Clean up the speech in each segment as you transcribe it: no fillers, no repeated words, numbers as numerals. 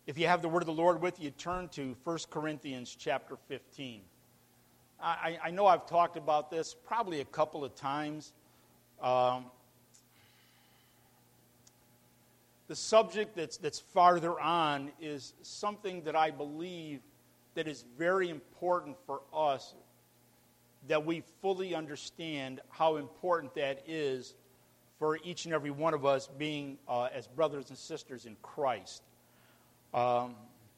If you have the word of the Lord with you, turn to 1 Corinthians chapter 15. I know I've talked about this probably a couple of times. The subject that's farther on is something that I believe that is very important for us, that we fully understand how important that is for each and every one of us being as brothers and sisters in Christ. So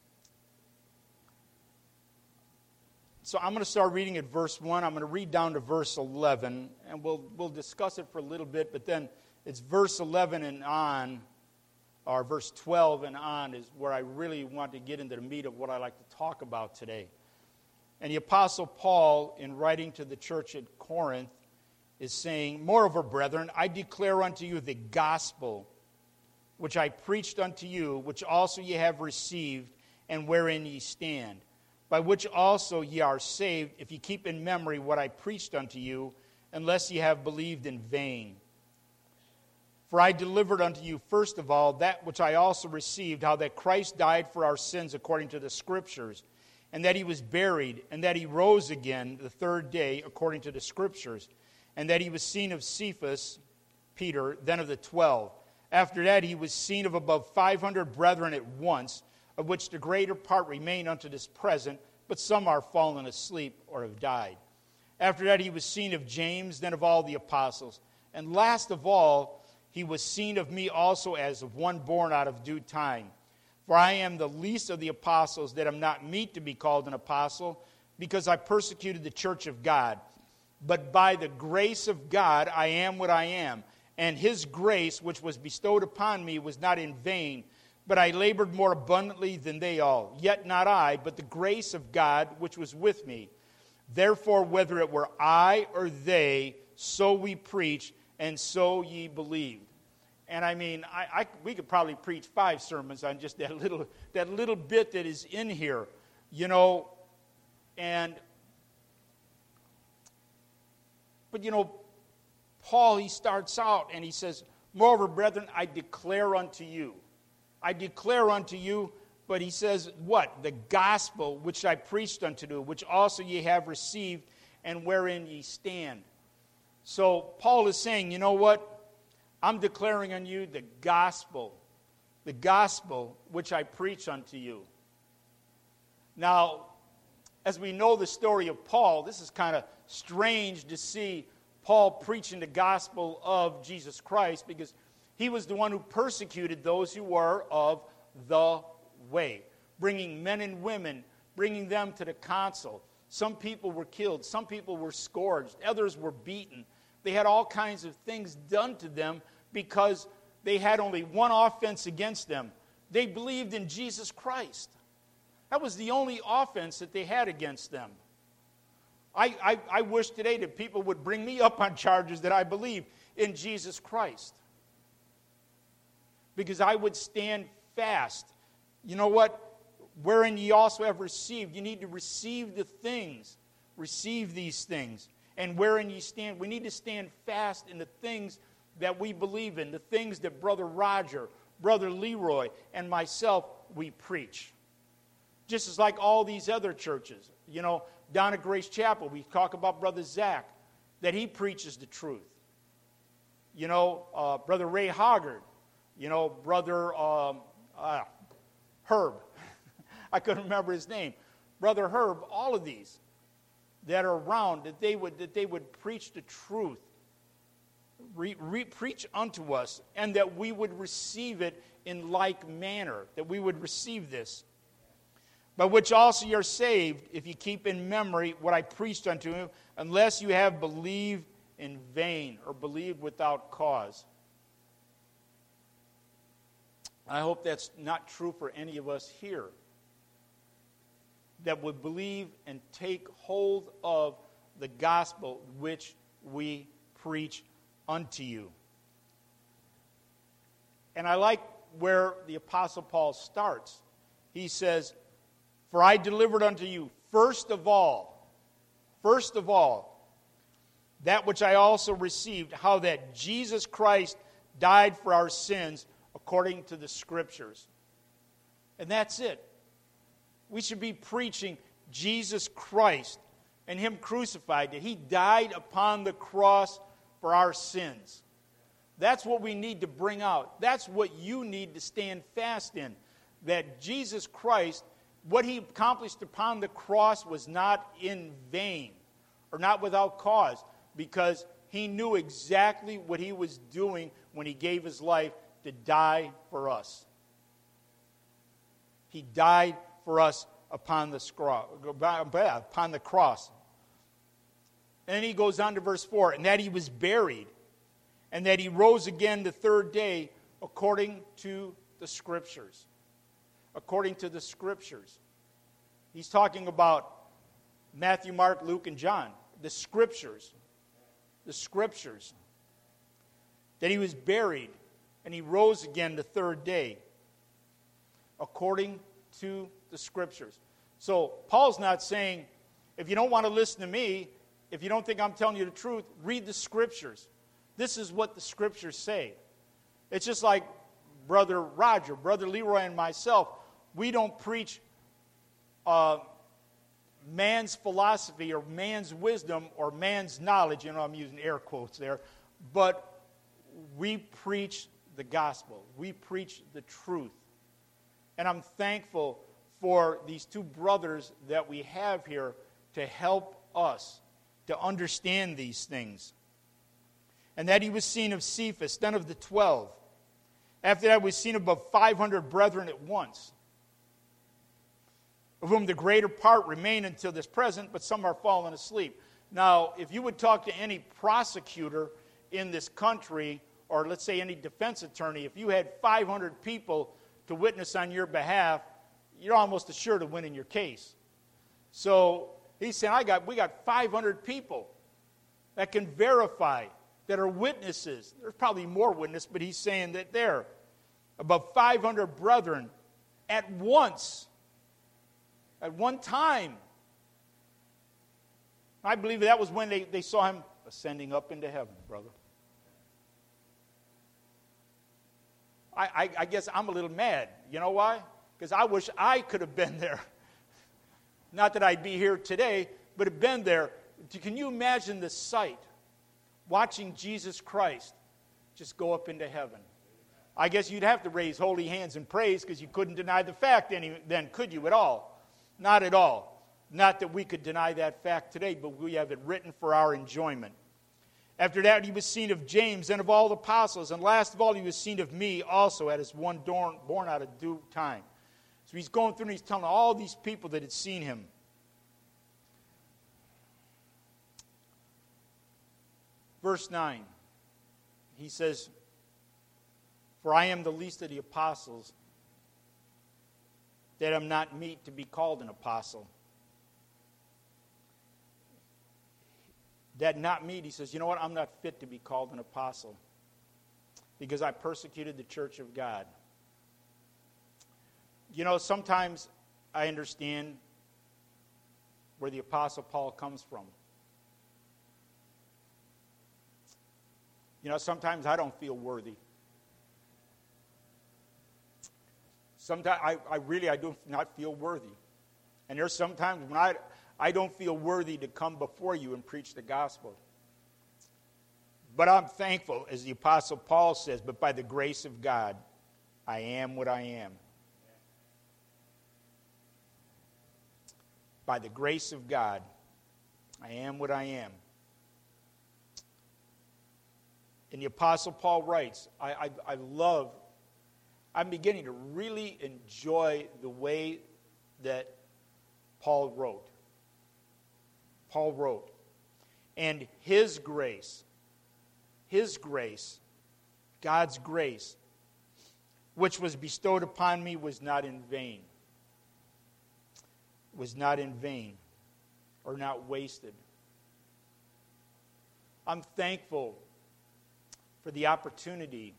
I'm going to start reading at verse 1. I'm going to read down to verse 11, and we'll discuss it for a little bit, but then it's verse 11 and on, or verse 12 and on, is where I really want to get into the meat of what I like to talk about today. And the Apostle Paul, in writing to the church at Corinth, is saying, "Moreover, brethren, I declare unto you the gospel which I preached unto you, which also ye have received, and wherein ye stand, by which also ye are saved, if ye keep in memory what I preached unto you, unless ye have believed in vain. For I delivered unto you first of all that which I also received, how that Christ died for our sins according to the Scriptures, and that he was buried, and that he rose again the third day according to the Scriptures, and that he was seen of Cephas, Peter, then of the 12. After that he was seen of above 500 brethren at once, of which the greater part remain unto this present, but some are fallen asleep or have died. After that he was seen of James, then of all the apostles. And last of all, he was seen of me also as of one born out of due time. For I am the least of the apostles, that am not meet to be called an apostle, because I persecuted the church of God. But by the grace of God I am what I am. And his grace, which was bestowed upon me, was not in vain, but I labored more abundantly than they all. Yet not I, but the grace of God which was with me. Therefore, whether it were I or they, so we preach, and so ye believed." And I mean, we could probably preach 5 sermons on just that little bit that is in here, you know. But you know, Paul, he starts out and he says, "Moreover, brethren, I declare unto you." I declare unto you, but he says, what? The gospel which I preached unto you, which also ye have received, and wherein ye stand. So Paul is saying, you know what? I'm declaring unto you the gospel which I preach unto you. Now, as we know the story of Paul, this is kind of strange to see Paul preaching the gospel of Jesus Christ, because he was the one who persecuted those who were of the way, bringing men and women, bringing them to the council. Some people were killed, some people were scourged, others were beaten. They had all kinds of things done to them because they had only one offense against them. They believed in Jesus Christ. That was the only offense that they had against them. I wish today that people would bring me up on charges that I believe in Jesus Christ, because I would stand fast. You know what? Wherein ye also have received. You need to receive the things. Receive these things. And wherein ye stand. We need to stand fast in the things that we believe in. The things that Brother Roger, Brother Leroy, and myself, we preach. Just as like all these other churches. You know, down at Grace Chapel, we talk about Brother Zach, that he preaches the truth. You know, Brother Ray Hoggard. You know, Brother Herb. I couldn't remember his name. Brother Herb, all of these that are around, that they would preach the truth. Preach unto us, and that we would receive it in like manner, that we would receive this. By which also ye are saved, if ye keep in memory what I preached unto you, unless you have believed in vain, or believed without cause. I hope that's not true for any of us here, that would believe and take hold of the gospel which we preach unto you. And I like where the Apostle Paul starts. He says, "For I delivered unto you first of all, that which I also received, how that Jesus Christ died for our sins according to the Scriptures." And that's it. We should be preaching Jesus Christ and Him crucified, that He died upon the cross for our sins. That's what we need to bring out. That's what you need to stand fast in. That Jesus Christ, what He accomplished upon the cross was not in vain or not without cause, because He knew exactly what He was doing when He gave His life to die for us. He died for us upon the cross. And then he goes on to verse 4, and that He was buried, and that He rose again the third day according to the Scriptures. According to the Scriptures. He's talking about Matthew, Mark, Luke, and John. The Scriptures. The Scriptures. That He was buried, and He rose again the third day. According to the Scriptures. So Paul's not saying, if you don't want to listen to me, if you don't think I'm telling you the truth, read the Scriptures. This is what the Scriptures say. It's just like Brother Roger, Brother Leroy, and myself. We don't preach man's philosophy or man's wisdom or man's knowledge. You know, I'm using air quotes there. But we preach the gospel. We preach the truth. And I'm thankful for these two brothers that we have here to help us to understand these things. And that He was seen of Cephas, then of the 12. After that, He was seen of above 500 brethren at once, of whom the greater part remain until this present, but some are fallen asleep. Now, if you would talk to any prosecutor in this country, or let's say any defense attorney, if you had 500 people to witness on your behalf, you're almost assured of winning your case. So he's saying, we got 500 people that can verify, that are witnesses. There's probably more witnesses, but he's saying that there, above 500 brethren at once, at one time. I believe that was when they saw Him ascending up into heaven, brother. I guess I'm a little mad. You know why? Because I wish I could have been there. Not that I'd be here today, but have been there. Can you imagine the sight? Watching Jesus Christ just go up into heaven. I guess you'd have to raise holy hands and praise, because you couldn't deny the fact then, could you at all? Not at all. Not that we could deny that fact today, but we have it written for our enjoyment. After that, He was seen of James and of all the apostles. And last of all, He was seen of me also, as one born out of due time. So he's going through and he's telling all these people that had seen Him. Verse 9, he says, "For I am the least of the apostles, that am not meet to be called an apostle." That not meet, he says, you know what, I'm not fit to be called an apostle, because I persecuted the church of God. You know, sometimes I understand where the Apostle Paul comes from. You know, sometimes I don't feel worthy. Sometimes I do not feel worthy. And there's sometimes when I don't feel worthy to come before you and preach the gospel. But I'm thankful, as the Apostle Paul says, but by the grace of God, I am what I am. By the grace of God, I am what I am. And the Apostle Paul writes, I'm beginning to really enjoy the way that Paul wrote. Paul wrote. And his grace, God's grace, which was bestowed upon me, was not in vain. Was not in vain or not wasted. I'm thankful for the opportunity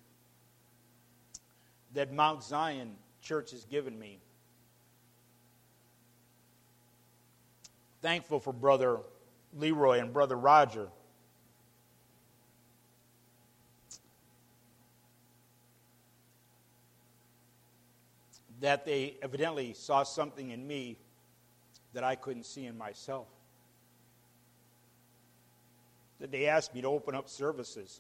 that Mount Zion Church has given me. Thankful for Brother Leroy and Brother Roger. that they evidently saw something in me that I couldn't see in myself. That they asked me to open up services.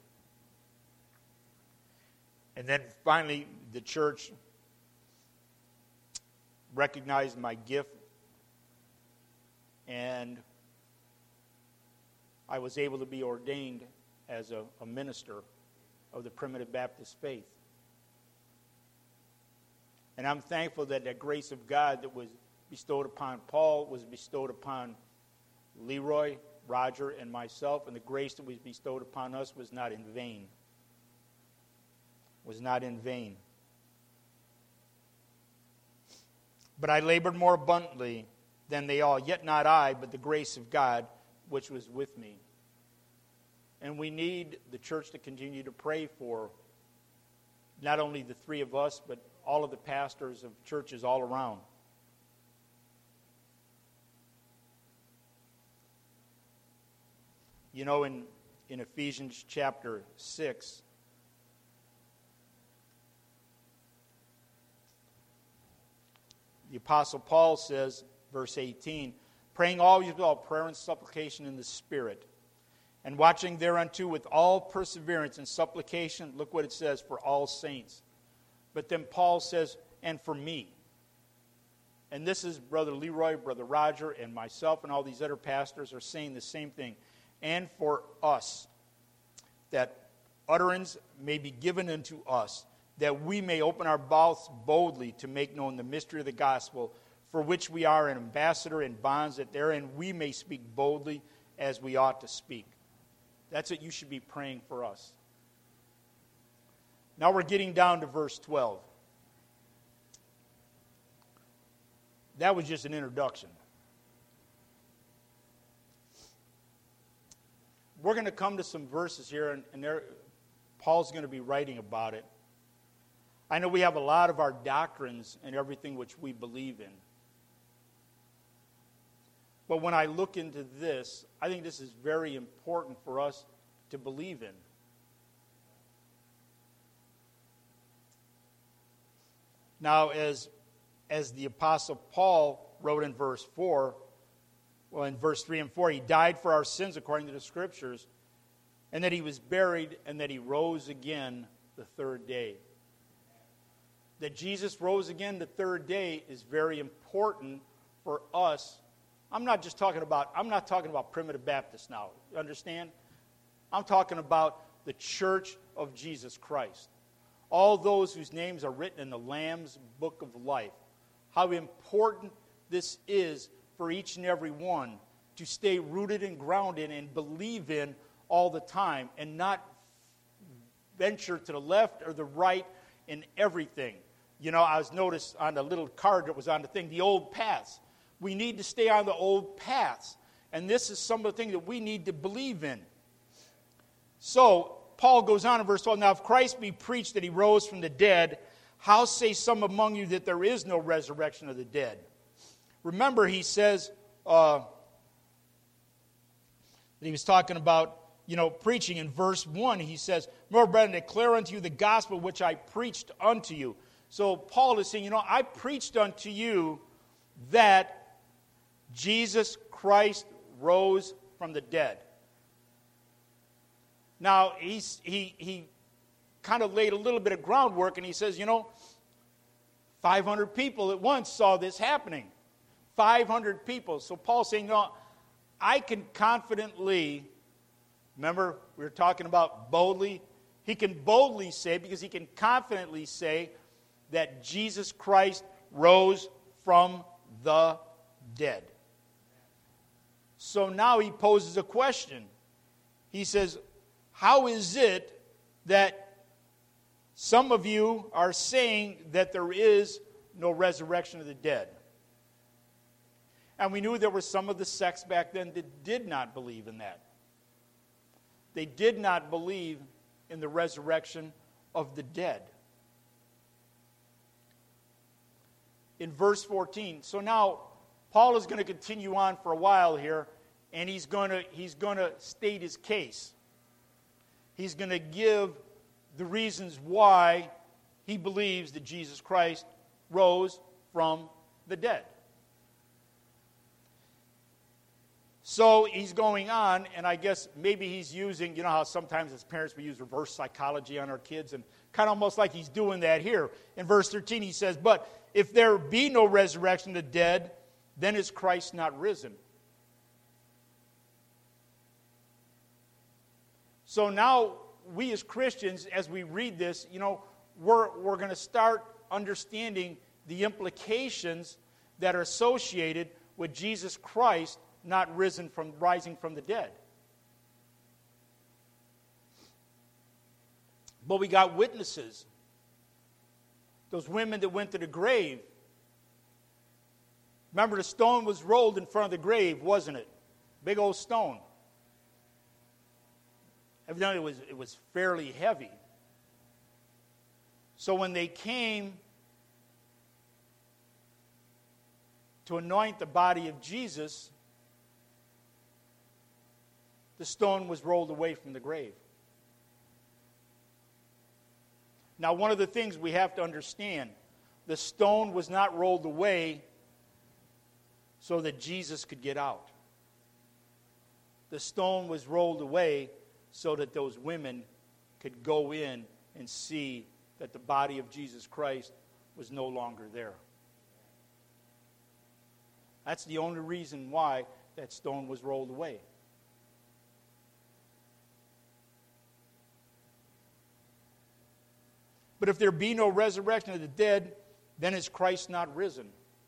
And then finally, the church recognized my gift, and I was able to be ordained as a minister of the Primitive Baptist faith. And I'm thankful that the grace of God that was bestowed upon Paul was bestowed upon Leroy, Roger, and myself, and the grace that was bestowed upon us was not in vain. Was not in vain. But I labored more abundantly than they all, yet not I, but the grace of God which was with me. And we need the church to continue to pray for not only the three of us, but all of the pastors of churches all around. You know, in Ephesians chapter 6, the Apostle Paul says, verse 18, praying always with all prayer and supplication in the Spirit, and watching thereunto with all perseverance and supplication, look what it says, for all saints. But then Paul says, and for me. And this is Brother Leroy, Brother Roger, and myself, and all these other pastors are saying the same thing. And for us, that utterance may be given unto us, that we may open our mouths boldly to make known the mystery of the gospel, for which we are an ambassador in bonds, that therein we may speak boldly as we ought to speak. That's what you should be praying for us. Now we're getting down to verse 12. That was just an introduction. We're going to come to some verses here, and Paul's going to be writing about it. I know we have a lot of our doctrines and everything which we believe in. But when I look into this, I think this is very important for us to believe in. Now, as the Apostle Paul wrote in verse 4, well, in verse 3 and 4, he died for our sins according to the Scriptures, and that he was buried, and that he rose again the third day. That Jesus rose again the third day is very important for us. I'm not talking about Primitive Baptists now, you understand? I'm talking about the Church of Jesus Christ. All those whose names are written in the Lamb's Book of Life. How important this is for each and every one to stay rooted and grounded and believe in all the time and not venture to the left or the right in everything. You know, I was noticed on the little card that was on the thing, the old paths. We need to stay on the old paths. And this is some of the things that we need to believe in. So, Paul goes on in verse 12, now if Christ be preached that he rose from the dead, how say some among you that there is no resurrection of the dead? Remember, he says that he was talking about, preaching. In verse 1, he says, "More brethren, declare unto you the gospel which I preached unto you." So Paul is saying, I preached unto you that Jesus Christ rose from the dead. Now, he kind of laid a little bit of groundwork, and he says, 500 people at once saw this happening. 500 people. So Paul's saying, I can confidently, remember we were talking about boldly, he can boldly say, because he can confidently say that Jesus Christ rose from the dead. So now he poses a question. He says, how is it that some of you are saying that there is no resurrection of the dead? And we knew there were some of the sects back then that did not believe in that. They did not believe in the resurrection of the dead. In verse 14, so now Paul is going to continue on for a while here, and he's going to state his case. He's going to give the reasons why he believes that Jesus Christ rose from the dead. So he's going on, and I guess maybe he's using, you know how sometimes as parents we use reverse psychology on our kids, and kind of almost like he's doing that here. In verse 13 he says, but if there be no resurrection of the dead, then is Christ not risen? So now we as Christians, as we read this, we're going to start understanding the implications that are associated with Jesus Christ not rising from the dead. But we got witnesses. Those women that went to the grave. Remember, the stone was rolled in front of the grave, wasn't it? Big old stone. Evidently, it was fairly heavy. So when they came to anoint the body of Jesus, the stone was rolled away from the grave. Now, one of the things we have to understand, the stone was not rolled away so that Jesus could get out. The stone was rolled away so that those women could go in and see that the body of Jesus Christ was no longer there. That's the only reason why that stone was rolled away. But if there be no resurrection of the dead, then is Christ not risen?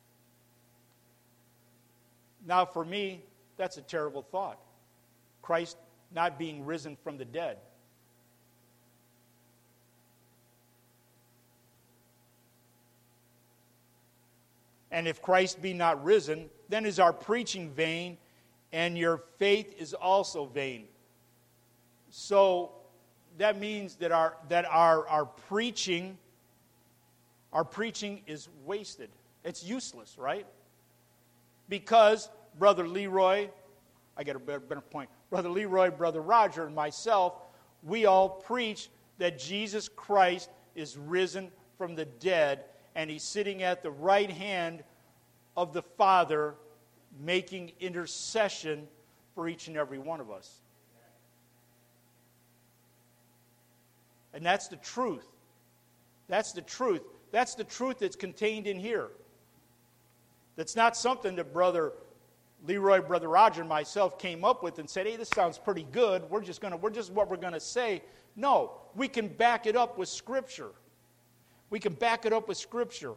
Now, for me, that's a terrible thought. Christ not being risen from the dead. And if Christ be not risen, then is our preaching vain, and your faith is also vain. So that means that our preaching is wasted. It's useless, right? Because Brother Leroy, I got a better point. Brother Leroy, Brother Roger, and myself, we all preach that Jesus Christ is risen from the dead, and he's sitting at the right hand of the Father, making intercession for each and every one of us. And that's the truth. That's the truth. That's the truth that's contained in here. That's not something that Brother Leroy, Brother Roger, and myself came up with and said, hey, this sounds pretty good. We're just what we're going to say. No, we can back it up with Scripture. We can back it up with Scripture.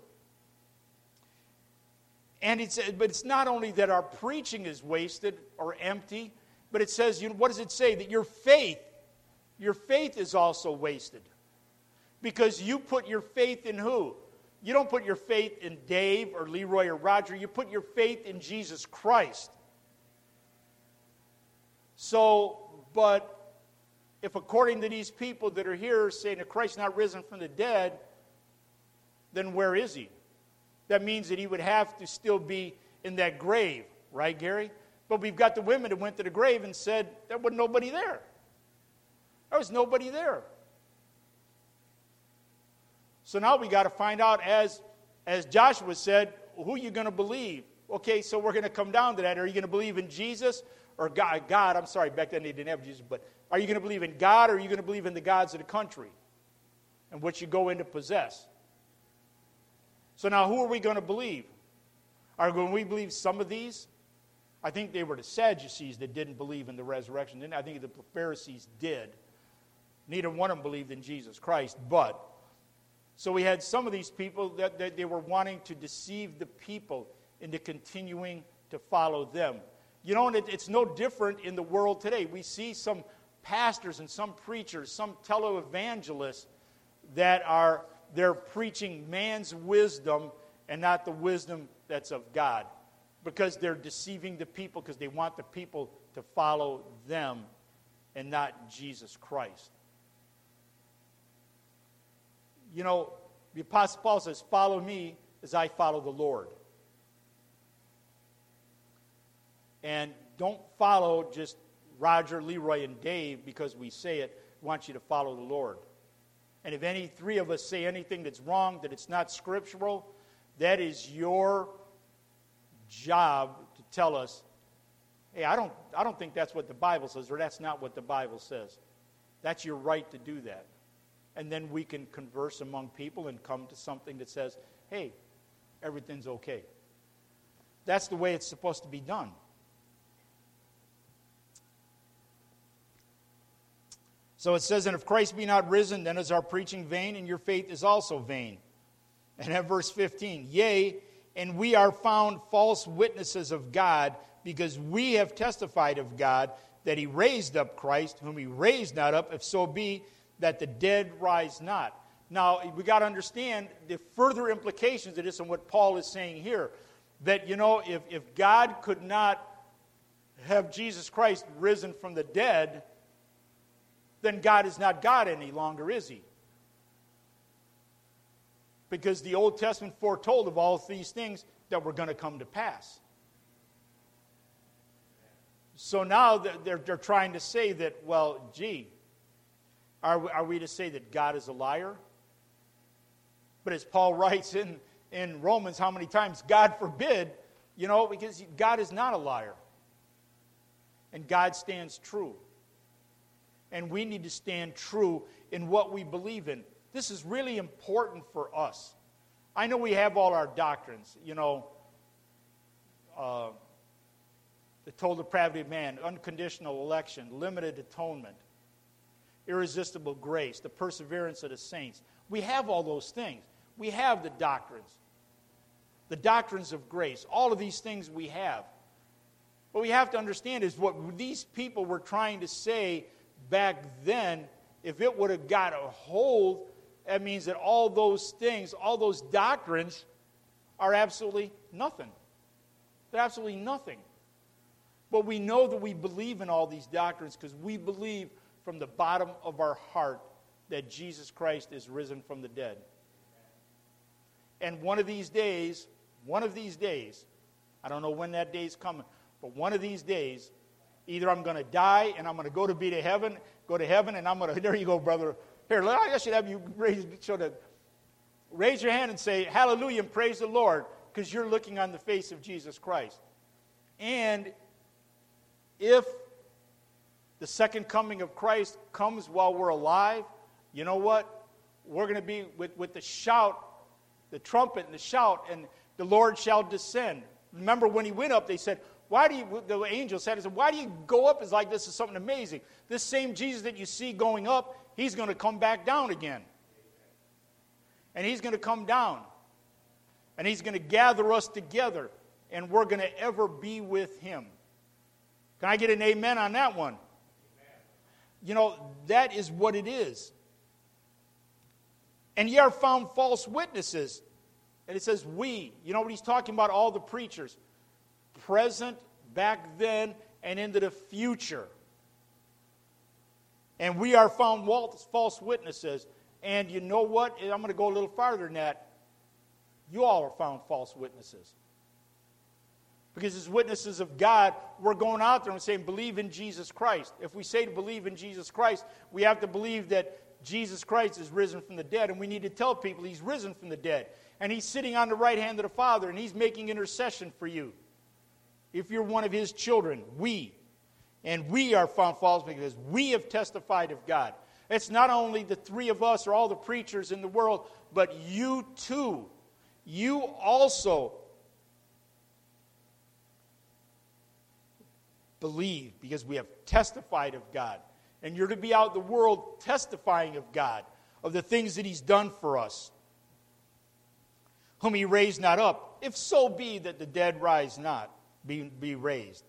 And but it's not only that our preaching is wasted or empty, but it says, what does it say? That your faith is also wasted. Because you put your faith in who? You don't put your faith in Dave or Leroy or Roger. You put your faith in Jesus Christ. So, but if according to these people that are here saying that Christ not risen from the dead, then where is he? That means that he would have to still be in that grave, right, Gary? But we've got the women that went to the grave and said there was nobody there. There was nobody there. So now we got to find out, as Joshua said, who are you going to believe? Okay, so we're going to come down to that. Are you going to believe in Jesus or God? I'm sorry, back then they didn't have Jesus, but are you going to believe in God or are you going to believe in the gods of the country and what you go in to possess? So now who are we going to believe? Are we believe some of these? I think they were the Sadducees that didn't believe in the resurrection. I think the Pharisees did. Neither one of them believed in Jesus Christ, but so we had some of these people that they were wanting to deceive the people into continuing to follow them. And it's no different in the world today. We see some pastors and some preachers, some televangelists they're preaching man's wisdom and not the wisdom that's of God. Because they're deceiving the people because they want the people to follow them and not Jesus Christ. The Apostle Paul says, follow me as I follow the Lord. And don't follow just Roger, Leroy, and Dave because we say it. We want you to follow the Lord. And if any three of us say anything that's wrong, that it's not scriptural, that is your job to tell us, hey, I don't think that's what the Bible says, or that's not what the Bible says. That's your right to do that. And then we can converse among people and come to something that says, hey, everything's okay. That's the way it's supposed to be done. So it says, and if Christ be not risen, then is our preaching vain, and your faith is also vain. And at verse 15, yea, and we are found false witnesses of God, because we have testified of God that he raised up Christ, whom he raised not up, if so be that the dead rise not. Now, we got to understand the further implications of this and what Paul is saying here. That, if God could not have Jesus Christ risen from the dead, then God is not God any longer, is he? Because the Old Testament foretold of all these things that were going to come to pass. So now they're trying to say that, well, gee, are we to say that God is a liar? But as Paul writes in Romans, how many times? God forbid, because God is not a liar. And God stands true. And we need to stand true in what we believe in. This is really important for us. I know we have all our doctrines, the total depravity of man, unconditional election, limited atonement, irresistible grace, the perseverance of the saints. We have all those things. We have the doctrines of grace. All of these things we have. What we have to understand is what these people were trying to say back then, if it would have got a hold, that means that all those things, all those doctrines are absolutely nothing. They're absolutely nothing. But we know that we believe in all these doctrines because we believe from the bottom of our heart that Jesus Christ is risen from the dead. And one of these days, I don't know when that day is coming, but one of these days, either I'm going to die and I'm going to go to heaven, and I'm going to, there you go, brother. Here, I should have you raise your hand and say, hallelujah, and praise the Lord, because you're looking on the face of Jesus Christ. And if the second coming of Christ comes while we're alive, you know what? We're going to be with the shout, the trumpet and the shout, and the Lord shall descend. Remember when he went up, they said, the angel said, why do you go up as like this is something amazing? This same Jesus that you see going up, he's going to come back down again. And he's going to come down. And he's going to gather us together. And we're going to ever be with him. Can I get an amen on that one? Amen. That is what it is. And ye are found false witnesses. And it says we. You know what he's talking about? All the preachers. Present, back then, and into the future. And we are found false witnesses. And you know what? I'm going to go a little farther than that. You all are found false witnesses. Because as witnesses of God, we're going out there and saying, believe in Jesus Christ. If we say to believe in Jesus Christ, we have to believe that Jesus Christ is risen from the dead. And we need to tell people he's risen from the dead. And he's sitting on the right hand of the Father, and he's making intercession for you. If you're one of his children, we are found false because we have testified of God. It's not only the three of us or all the preachers in the world, but you too. You also believe because we have testified of God. And you're to be out in the world testifying of God, of the things that he's done for us. Whom he raised not up, if so be that the dead rise not, be raised.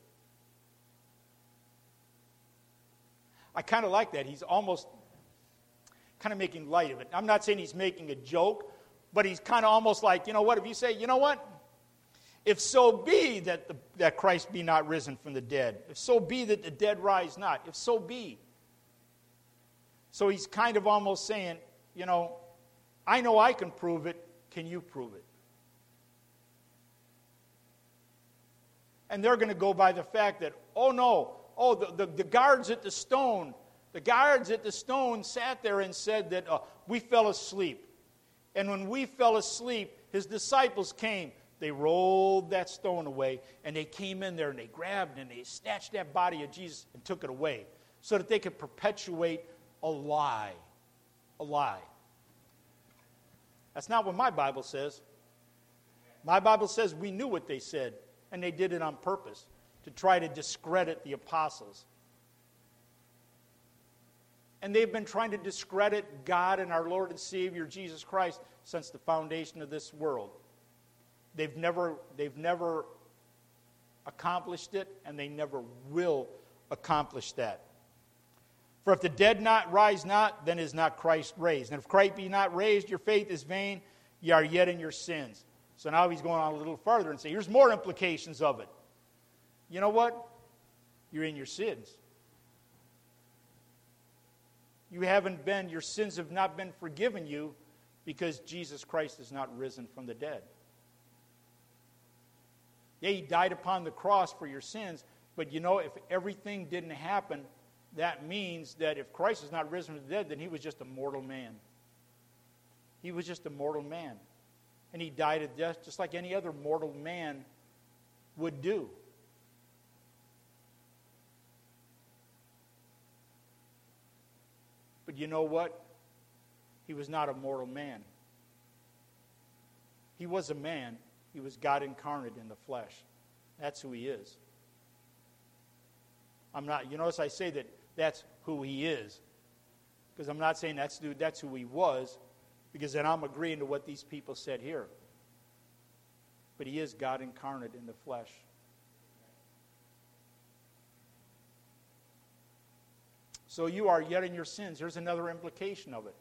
I kind of like that. He's almost kind of making light of it. I'm not saying he's making a joke, but he's kind of almost like, you know what, if you say, you know what, if so be that Christ be not risen from the dead, if so be that the dead rise not, if so be. So he's kind of almost saying, I know I can prove it, can you prove it? And they're going to go by the fact that, the guards at the stone, sat there and said that we fell asleep. And when we fell asleep, His disciples came. They rolled that stone away, and they came in there, and they grabbed and they snatched that body of Jesus and took it away so that they could perpetuate a lie. A lie. That's not what my Bible says. My Bible says we knew what they said, and they did it on purpose to try to discredit the apostles. And they've been trying to discredit God and our Lord and Savior Jesus Christ since the foundation of this world. They've never accomplished it, and they never will accomplish that. For if the dead not rise not, then is not Christ raised. And if Christ be not raised, your faith is vain, ye are yet in your sins. So now he's going on a little farther and saying, here's more implications of it. You know what? You're in your sins. Your sins have not been forgiven you because Jesus Christ is not risen from the dead. Yeah, he died upon the cross for your sins, but you know, if everything didn't happen, that means that if Christ is not risen from the dead, then he was just a mortal man. He was just a mortal man. And he died a death just like any other mortal man would do. But you know what? He was not a mortal man. He was a man. He was God incarnate in the flesh. That's who he is. You notice I say that that's who he is. Because I'm not saying that's who he was, because then I'm agreeing to what these people said here. But he is God incarnate in the flesh. So you are yet in your sins. Here's another implication of it.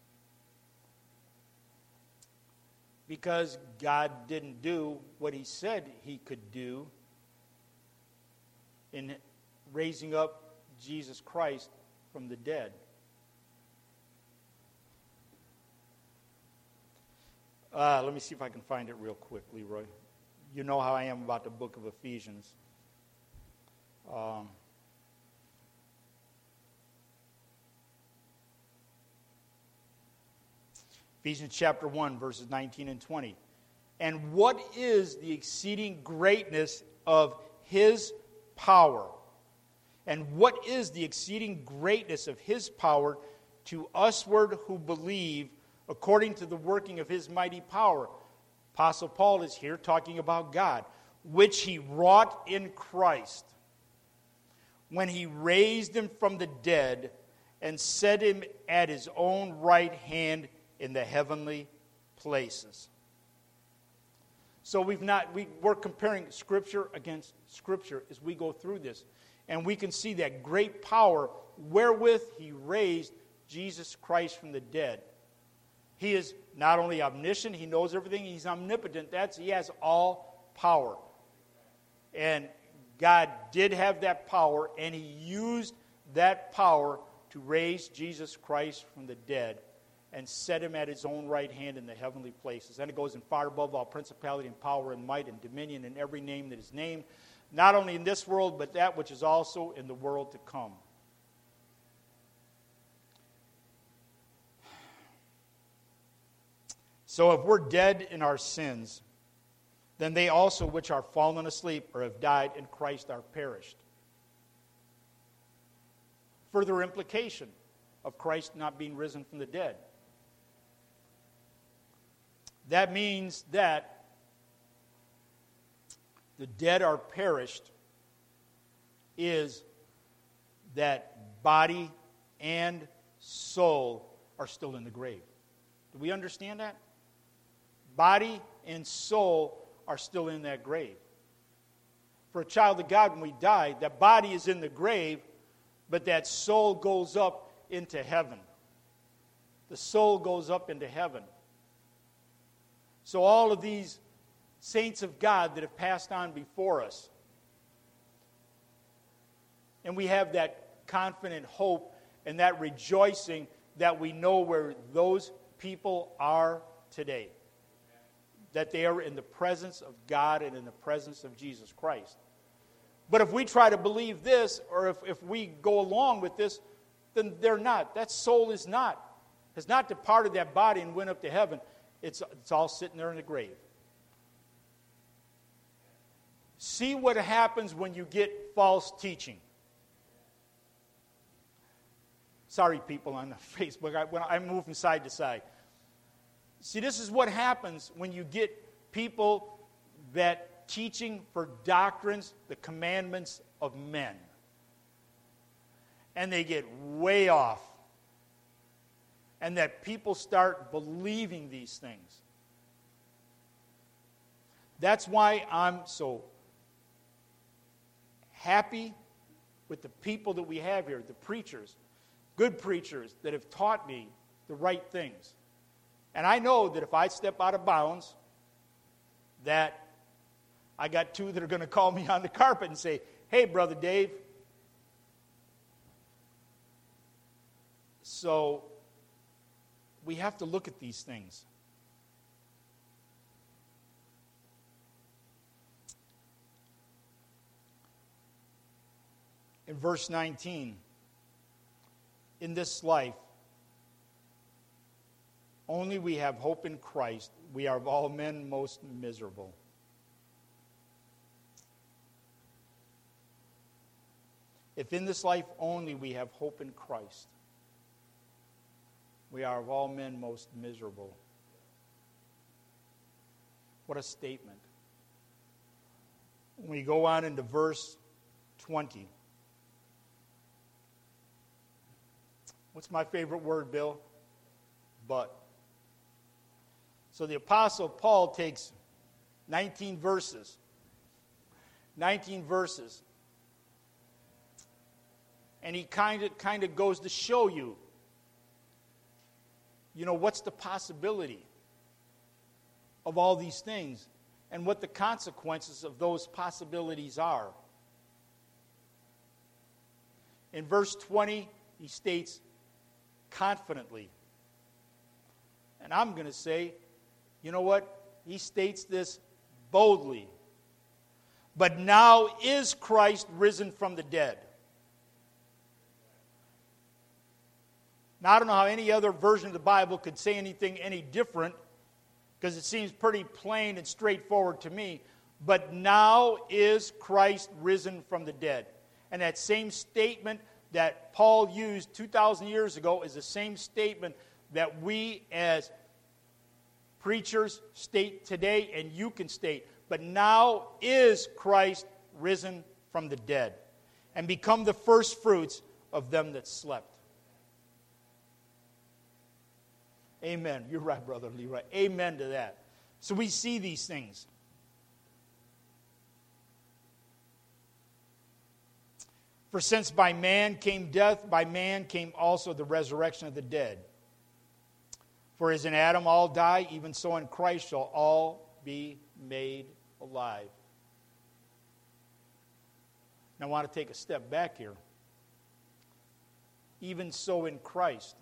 Because God didn't do what he said he could do in raising up Jesus Christ from the dead. Let me see if I can find it real quick, Leroy. You know how I am about the book of Ephesians. Ephesians chapter 1, verses 19 and 20. And what is the exceeding greatness of his power? And what is the exceeding greatness of his power to usward who believe, according to the working of his mighty power? Apostle Paul is here talking about God, which he wrought in Christ, when he raised him from the dead and set him at his own right hand in the heavenly places. So we're comparing Scripture against Scripture as we go through this. And we can see that great power wherewith he raised Jesus Christ from the dead. He is not only omniscient, he knows everything, he's omnipotent. He has all power. And God did have that power, and he used that power to raise Jesus Christ from the dead and set him at his own right hand in the heavenly places. And it goes in far above all principality and power and might and dominion and every name that is named, not only in this world, but that which is also in the world to come. So if we're dead in our sins, then they also which are fallen asleep or have died in Christ are perished. Further implication of Christ not being risen from the dead. That means that the dead are perished is that body and soul are still in the grave. Do we understand that? Body and soul are still in that grave. For a child of God, when we die, that body is in the grave, but that soul goes up into heaven. The soul goes up into heaven. So all of these saints of God that have passed on before us, and we have that confident hope and that rejoicing that we know where those people are today. That they are in the presence of God and in the presence of Jesus Christ. But if we try to believe this, or if we go along with this, then they're not. That soul has not departed that body and went up to heaven. It's all sitting there in the grave. See what happens when you get false teaching. Sorry, people on the Facebook, I'm moving side to side. See, this is what happens when you get people that teaching for doctrines, the commandments of men. And they get way off. And that people start believing these things. That's why I'm so happy with the people that we have here, the preachers, good preachers that have taught me the right things. And I know that if I step out of bounds, that I got two that are going to call me on the carpet and say, "Hey, Brother Dave." So we have to look at these things. In verse 19, in this life, only we have hope in Christ. We are of all men most miserable. If in this life only we have hope in Christ, we are of all men most miserable. What a statement. When we go on into verse 20. What's my favorite word, Bill? But. So the Apostle Paul takes 19 verses. 19 verses. And he kind of goes to show you, what's the possibility of all these things and what the consequences of those possibilities are. In verse 20, he states confidently. And I'm going to say, you know what? He states this boldly. But now is Christ risen from the dead. Now, I don't know how any other version of the Bible could say anything any different, because it seems pretty plain and straightforward to me. But now is Christ risen from the dead. And that same statement that Paul used 2,000 years ago is the same statement that we as preachers state today, and you can state. But now is Christ risen from the dead, and become the first fruits of them that slept. Amen. You're right, Brother Leroy. Amen to that. So we see these things. For since by man came death, by man came also the resurrection of the dead. For as in Adam all die, even so in Christ shall all be made alive. Now I want to take a step back here. Even so in Christ.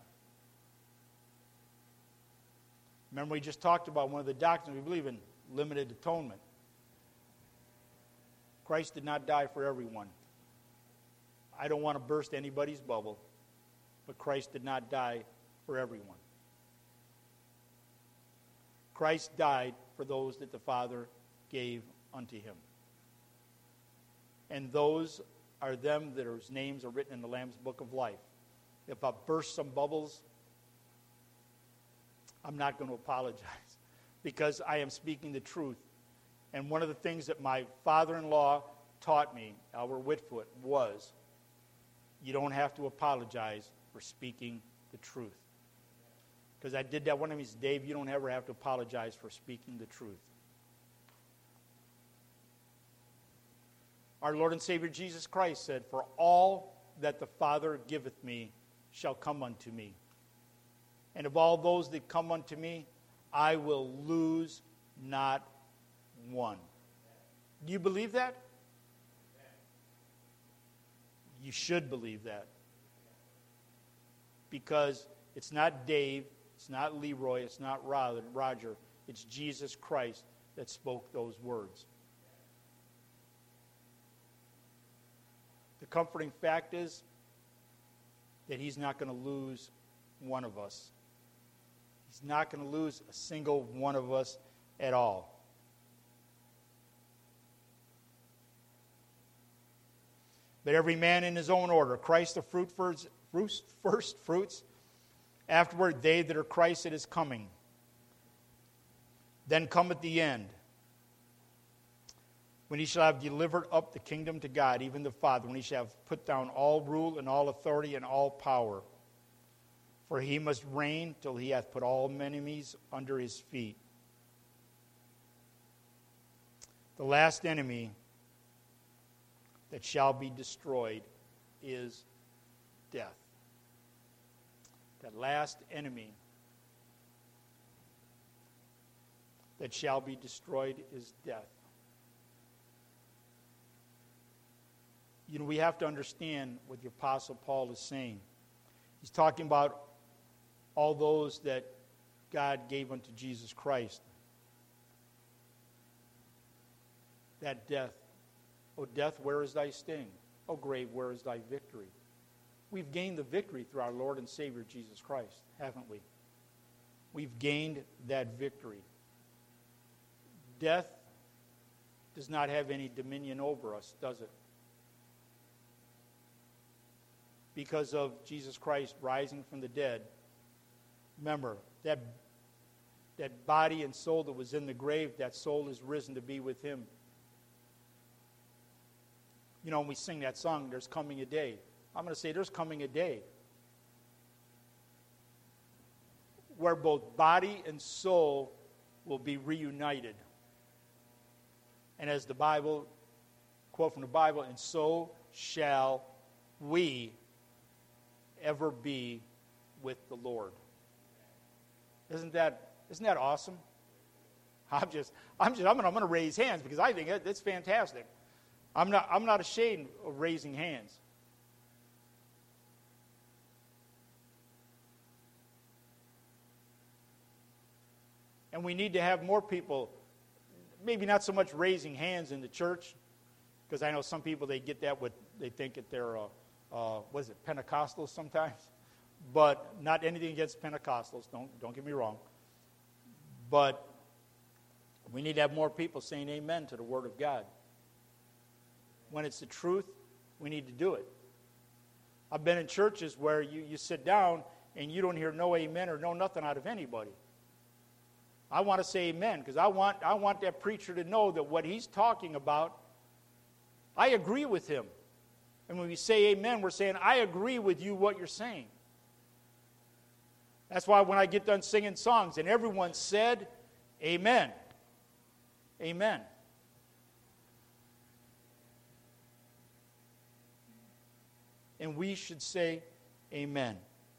Remember, we just talked about one of the doctrines we believe in, limited atonement. Christ did not die for everyone. I don't want to burst anybody's bubble, but Christ did not die for everyone. Christ died for those that the Father gave unto him. And those are them that whose names are written in the Lamb's Book of Life. If I burst some bubbles, I'm not going to apologize, because I am speaking the truth. And one of the things that my father-in-law taught me, Albert Whitfoot, was you don't have to apologize for speaking the truth. Because I did that one time. He said, "Dave, you don't ever have to apologize for speaking the truth." Our Lord and Savior Jesus Christ said, "For all that the Father giveth me shall come unto me. And of all those that come unto me, I will lose not one." Do you believe that? You should believe that. Because it's not Dave, it's not Leroy, it's not Roger, it's Jesus Christ that spoke those words. The comforting fact is that he's not going to lose one of us. He's not going to lose a single one of us at all. But every man in his own order, Christ the first fruits, afterward they that are Christ at his coming. Then cometh the end, when he shall have delivered up the kingdom to God, even the Father, when he shall have put down all rule and all authority and all power. For he must reign till he hath put all enemies under his feet. The last enemy that shall be destroyed is death. That last enemy that shall be destroyed is death. You know, we have to understand what the Apostle Paul is saying. He's talking about all those that God gave unto Jesus Christ. That death. O death, where is thy sting? O grave, where is thy victory? We've gained the victory through our Lord and Savior Jesus Christ, haven't we? We've gained that victory. Death does not have any dominion over us, does it? Because of Jesus Christ rising from the dead, remember, that body and soul that was in the grave, that soul is risen to be with him. You know, when we sing that song, there's coming a day. I'm going to say there's coming a day where both body and soul will be reunited. And as the Bible, quote from the Bible, and so shall we ever be with the Lord. Isn't that awesome? I'm going to raise hands because I think it's fantastic. I'm not ashamed of raising hands. And we need to have more people, maybe not so much raising hands in the church, because I know some people, they get that they think that they're Pentecostals sometimes, but not anything against Pentecostals. Don't get me wrong. But we need to have more people saying amen to the Word of God. When it's the truth, we need to do it. I've been in churches where you sit down and you don't hear no amen or no nothing out of anybody. I want to say amen because I want that preacher to know that what he's talking about, I agree with him. And when we say amen, we're saying, I agree with you what you're saying. That's why when I get done singing songs and everyone said, amen. Amen. And we should say amen.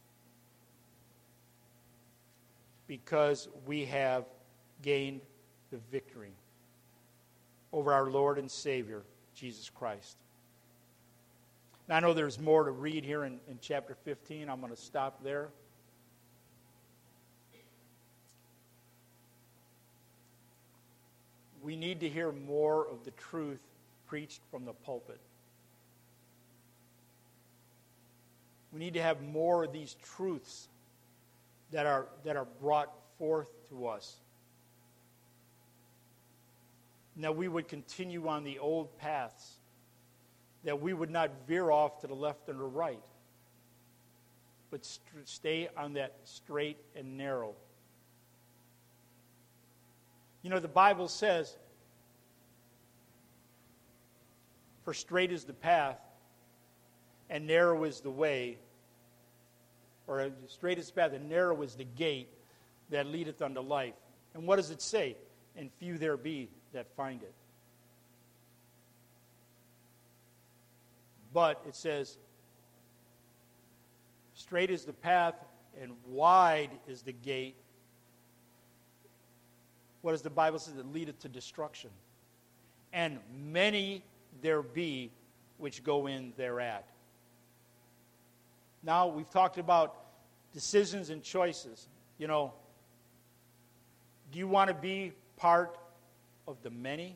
Because we have gained the victory over our Lord and Savior, Jesus Christ. Now, I know there's more to read here in chapter 15. I'm going to stop there. We need to hear more of the truth preached from the pulpit. We need to have more of these truths that are brought forth to us. That we would continue on the old paths, that we would not veer off to the left and the right, but stay on that straight and narrow. You know, the Bible says, for straight is the path, and narrow is the way, or straight is the path, and narrow is the gate that leadeth unto life. And what does it say? And few there be that find it. But it says, straight is the path, and wide is the gate. What does the Bible say? That leadeth to destruction. And many there be which go in thereat. Now, we've talked about decisions and choices. You know, do you want to be part of the many?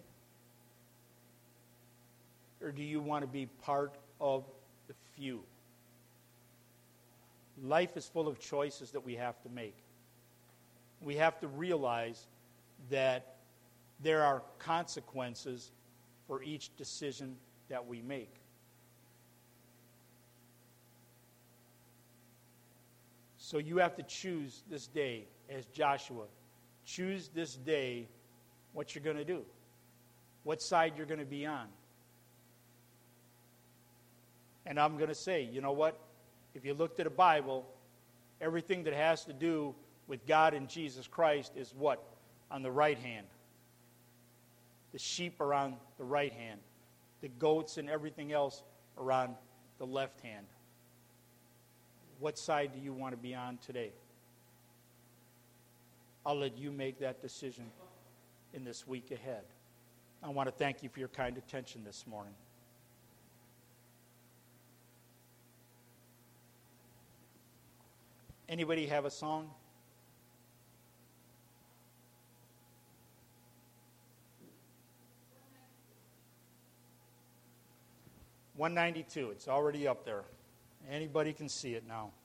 Or do you want to be part of the few? Life is full of choices that we have to make. We have to realize that there are consequences for each decision that we make. So you have to choose this day, as Joshua. Choose this day what you're going to do, what side you're going to be on. And I'm going to say, you know what? If you looked at the Bible, everything that has to do with God and Jesus Christ is what? On the right hand. The sheep are on the right hand. The goats and everything else are on the left hand. What side do you want to be on today? I'll let you make that decision in this week ahead. I want to thank you for your kind attention this morning. Anybody have a song? $192. It's already up there. Anybody can see it now.